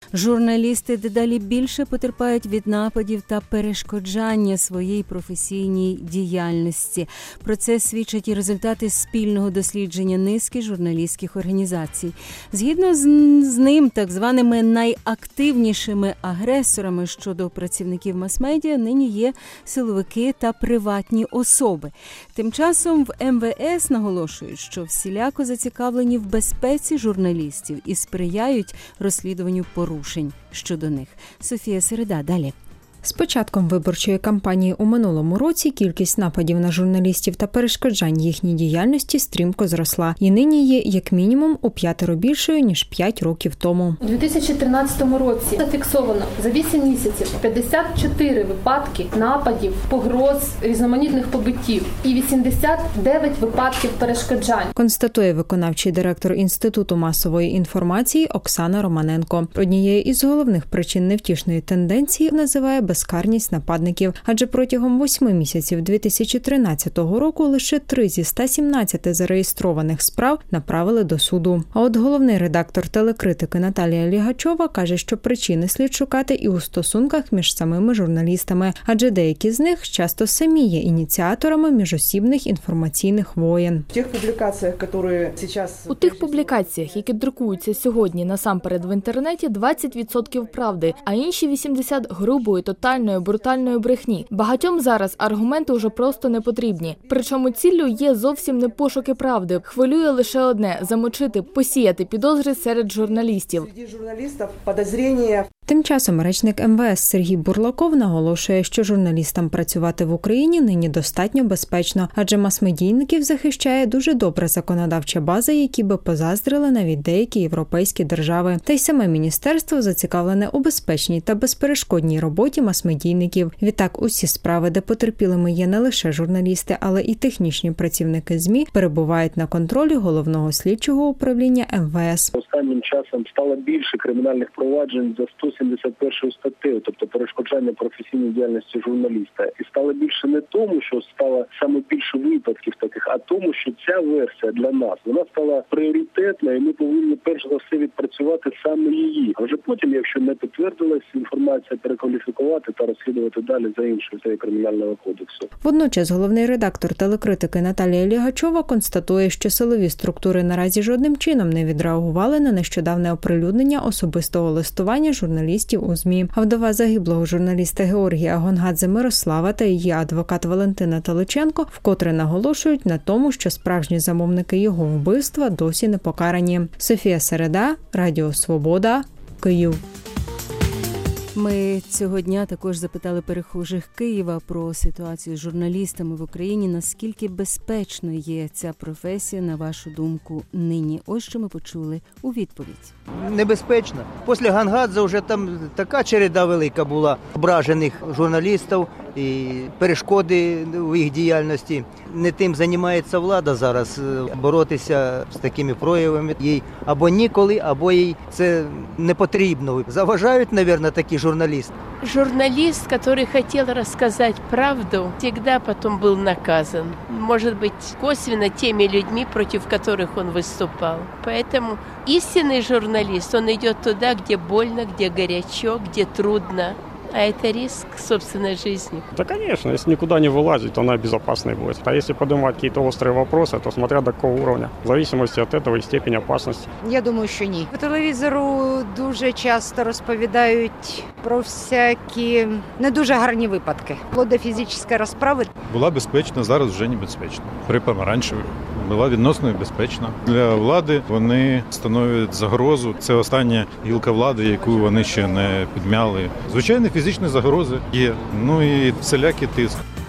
Журналісти дедалі більше потерпають від нападів та перешкоджання своїй професійній діяльності. Про це свідчать і результати спільного дослідження низки журналістських організацій. Згідно з ним, так званими найактивнішими агресорами щодо працівників мас-медіа нині є силовики та приватні особи. Тим часом в МВС наголошують, що всіляко зацікавлені в безпеці журналістів і сприяють розслідуванню порушень щодо них. Софія Середа, далі. З початком виборчої кампанії у минулому році кількість нападів на журналістів та перешкоджань їхній діяльності стрімко зросла. І нині є як мінімум у 5 більшою, ніж 5 років тому. У 2013 році зафіксовано за 8 місяців 54 випадки нападів, погроз, різноманітних побиттів і 89 випадків перешкоджань. Констатує виконавчий директор Інституту масової інформації Оксана Романенко. Однією із головних причин невтішної тенденції називає безкарність нападників, адже протягом 8 місяців 2013 року лише 3 зі 117 зареєстрованих справ направили до суду. А от головний редактор телекритики Наталія Лігачова каже, що причини слід шукати і у стосунках між самими журналістами, адже деякі з них часто самі є ініціаторами міжосібних інформаційних воєн. У тих публікаціях, які друкуються сьогодні насамперед в інтернеті, 20% правди, а інші 80% грубої, тотальної, брутальної брехні. Багатьом зараз аргументи вже просто не потрібні. Причому ціллю є зовсім не пошуки правди. Хвилює лише одне – замочити, посіяти підозри серед журналістів. Тим часом речник МВС Сергій Бурлаков наголошує, що журналістам працювати в Україні нині достатньо безпечно, адже мас-медійників захищає дуже добра законодавча база, які би позаздрили навіть деякі європейські держави. Та й саме міністерство зацікавлене у безпечній та безперешкодній роботі мас-медійників. Відтак усі справи, де потерпілими є не лише журналісти, але і технічні працівники ЗМІ, перебувають на контролі Головного слідчого управління МВС. Останнім часом стало більше кримінальних проваджень за 171 статтею, тобто перешкоджання професійній діяльності журналіста. І стало більше не тому, що стало саме більше випадків таких, а тому, що ця версія для нас, вона стала пріоритетною, і ми повинні перш за все відпрацювати саме її. А вже потім, якщо не підтвердилась інформація, перекваліфікувати та розслідувати далі за іншою статтею Кримінального кодексу. Водночас головний редактор телекритики Наталія Лігачова констатує, що силові структури наразі жодним чином не відреагували на нещодавне оприлюднення особистого листування журналістів у ЗМІ. А вдова загиблого журналіста Георгія Гонгадзе Мирослава та її адвокат Валентина Таличенко вкотре наголошують на тому, що справжні замовники його вбивства досі не покарані. Софія Середа, Радіо Свобода, Київ. Ми цього дня також запитали перехожих Києва про ситуацію з журналістами в Україні. Наскільки безпечною є ця професія, на вашу думку, нині? Ось що ми почули у відповідь. Небезпечно. Після Гонгадзе вже там така череда велика була ображених журналістів і перешкоди в їх діяльності. Не тим займається влада зараз, боротися з такими проявами. Їй або ніколи, або їй це не потрібно. Заважають, мабуть, такі журналисты. Журналист, который хотел рассказать правду, всегда потом был наказан. Может быть, косвенно теми людьми, против которых он выступал. Поэтому истинный журналист, он идет туда, где больно, где горячо, где трудно. А это риск собственной жизни. Да, конечно, если никуда не вылазить, то она безопасной будет. А если поднимать какие-то острые вопросы, то смотря до какого уровня, в зависимости от этого и степени опасности. Я думаю, що ні. По телевізору дуже часто розповідають про всякі не дуже гарні випадки. Вплоть до фізичної розправи. Була безпечна, зараз вже небезпечна. При помаранчевій була відносно безпечна. Для влади вони становлять загрозу. Це остання гілка влади, яку вони ще не підмяли. Звичайно, фізичні загрози є, ну і всілякий тиск.